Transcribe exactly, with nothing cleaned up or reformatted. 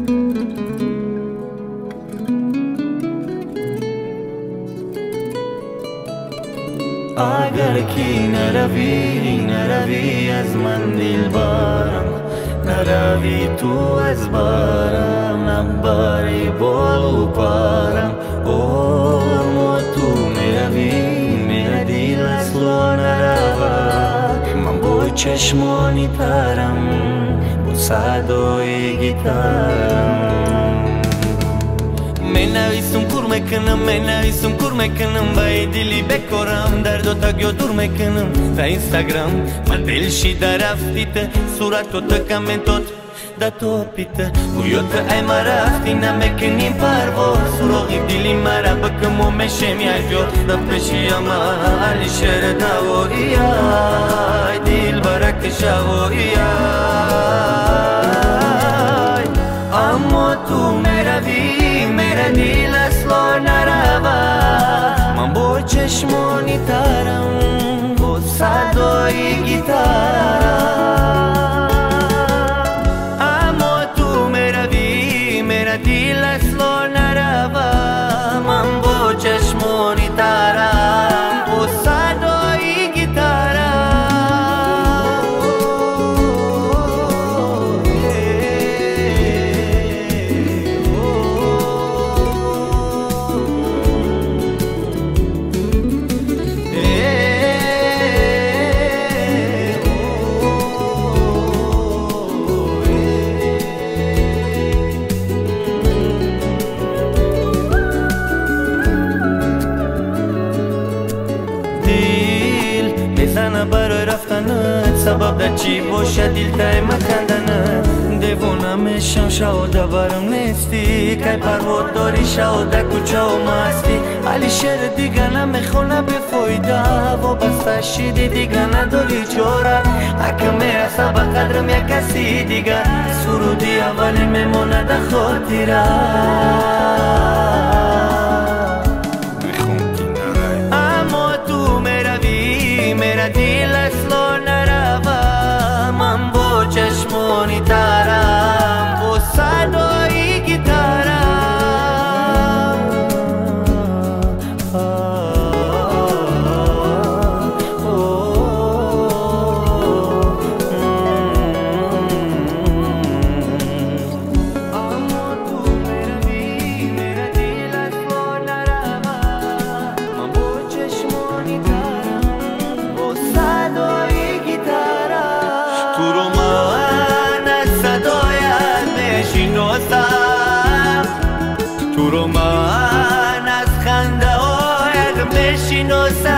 اگر کی نروی نروی از من دلبرم، نروی تو از بارم، نباری بالو پارم. او تو میروی میره دیل اصلا نرود، من با چشمانی ترم با صدای گیتارم. می نویسم کور میکنم می نویسم کور میکنم وای دلی بکارم درد و تگیو دور میکنم تا اینستاگرام من دلشیده رفتیت صورت و کامنتات دا توپیت گویوت ای ما رفتی نمیکنیم پرواز سراغی دلی مرا بکم و میشم یک جا دا پیشی اما علی شهر دوایی ای دل برک شوایی اما تو میروی میره دیل اصلا نرود، من با چشمانی ترم با صدای گیتارم. اما تو میروی میره دیل اصلا نرود، من با چشمانی ترم با صدای گیتارم. برای رفتنت سبب در چی باشه دیل تای مکندنت دیوونه میشم شاوده برم نیستی که پرواد داری شاوده کوچه و مستی علی شعر دیگه نمیخونه بفایده وابسته شیدی دیگه نداری چاره اگه میرسه به قدرم یک کسی دیگه سرودی اولی میمونه در خاطره. اما تو میروی میره دیل اصلا نرود، من با چشمانی ترم با صدای گیتارم. اما تو میروی میره دیل اصلا نرود، من با چشمانی ترم با صدای گیتارم. تو رو من از صدایت میشناسم، تو رو من از خنده هایت میشناسم.